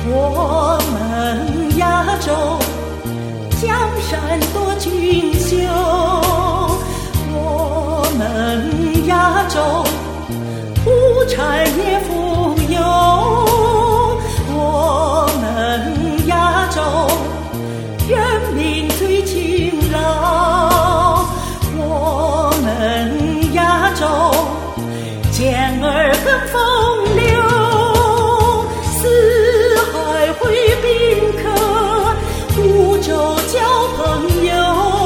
我们亚洲江山多俊秀，我们亚洲无产也富有，我们亚洲人民最勤劳，我们亚洲健儿更风流，四海会宾客，五洲交朋友，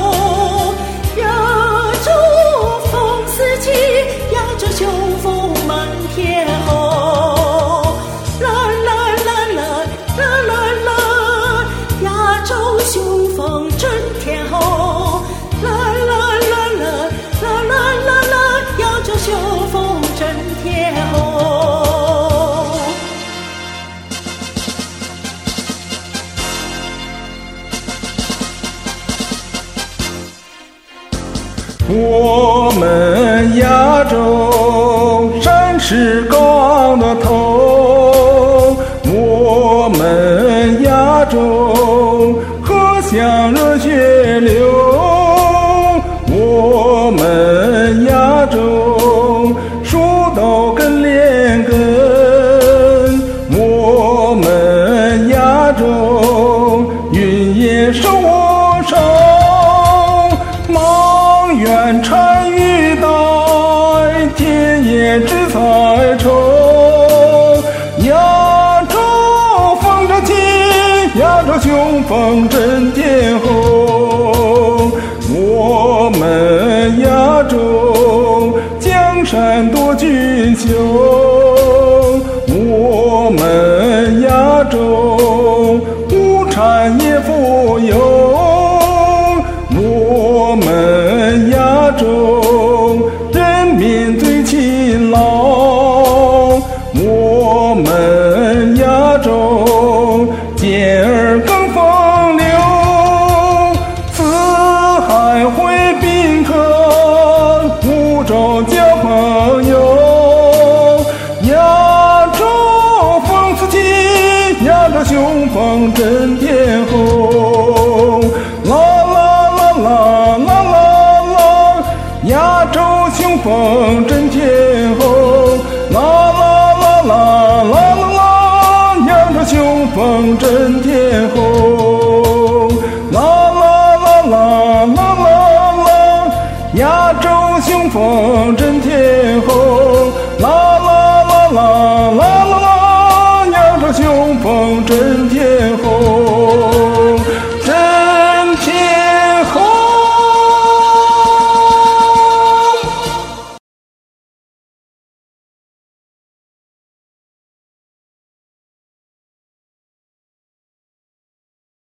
亚洲风四季，亚洲雄风满天候，啦啦啦啦啦啦啦，亚洲雄风震天候，啦啦啦啦啦啦啦啦，亚洲雄风震天候。 我们亚洲山势高的头，我们亚洲河向热血流，我们亚洲树都跟连根，我们亚洲云也手握手，愿产育带，田野之彩绸，亚洲风着起，亚洲雄风震天候，我们亚洲江山多俊秀，我们亚洲无产也富有，我们亚洲人民最勤劳，我们亚洲健儿更风流，四海会宾客，五洲交朋友，亚洲风四季，亚洲雄风震天候，啦啦啦啦啦，亚洲雄风震天候，啦啦啦啦啦啦，亚洲雄风震天候，啦啦啦啦啦啦，亚洲雄风震天候，啦啦啦啦啦啦，亚洲雄风震天候。